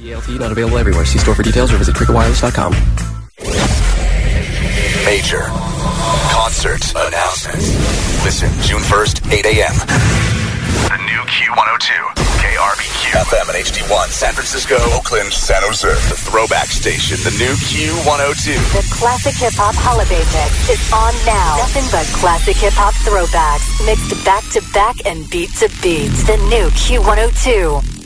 ELT not available everywhere. See store for details or visit cricketwireless.com. Major concert announcements. Listen June 1st, 8 a.m. The new Q102, KRBQ, FM and HD1, San Francisco, Oakland, San Jose. The throwback station, the new Q102. The classic hip-hop holiday mix is on now. Nothing but classic hip-hop throwbacks, mixed back-to-back and beat-to-beat. The new Q102.